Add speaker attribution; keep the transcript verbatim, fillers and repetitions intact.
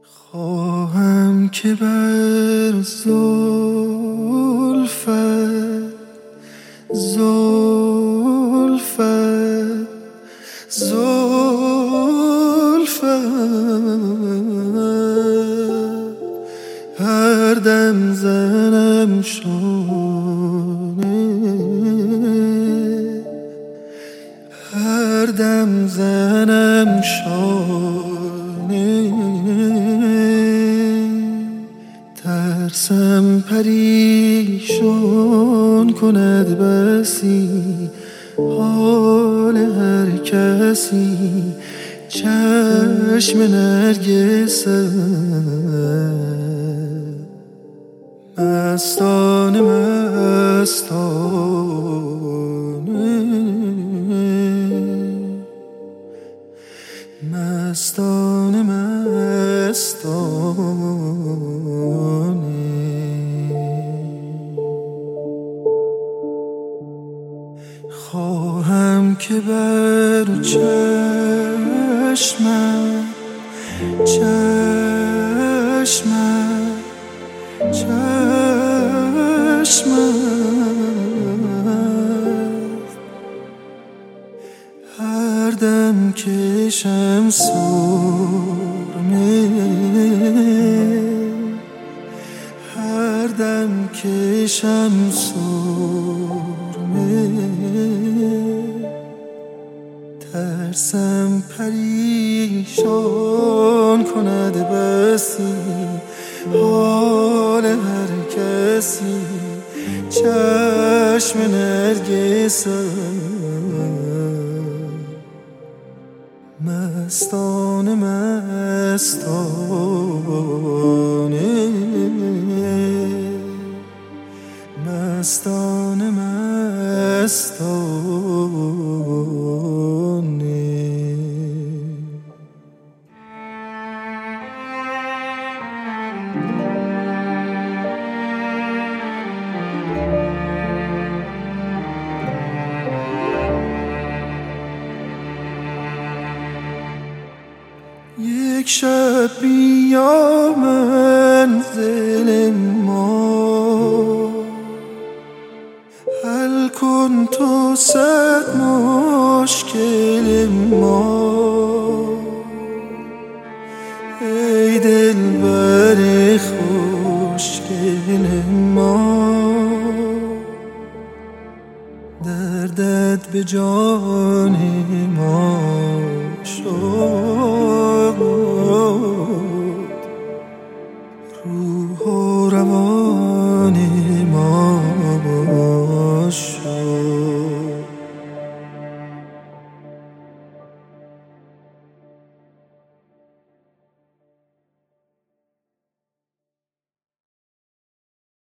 Speaker 1: خواهم که بر زلفت زلفت زلفت هر دم زنم شانه هر دم زنم شانه ترسم پریشان کند بسی حال هر کسی چشم نرگسم مستانه مستانه مستانه مستانه خواهم که بر چشمم چشمم چشمم هر دم کشم سرمه هر دم کشم سرمه ترسم پریشان کند بسی حال هر کسی چشم نرگسم مستانه مستانه مستانه مستانه یک شب بیا منزل ما حل کن تو صد مشکل ما ای دلبر خوشگل ما دردت به جان ما شد روح و روان ما شد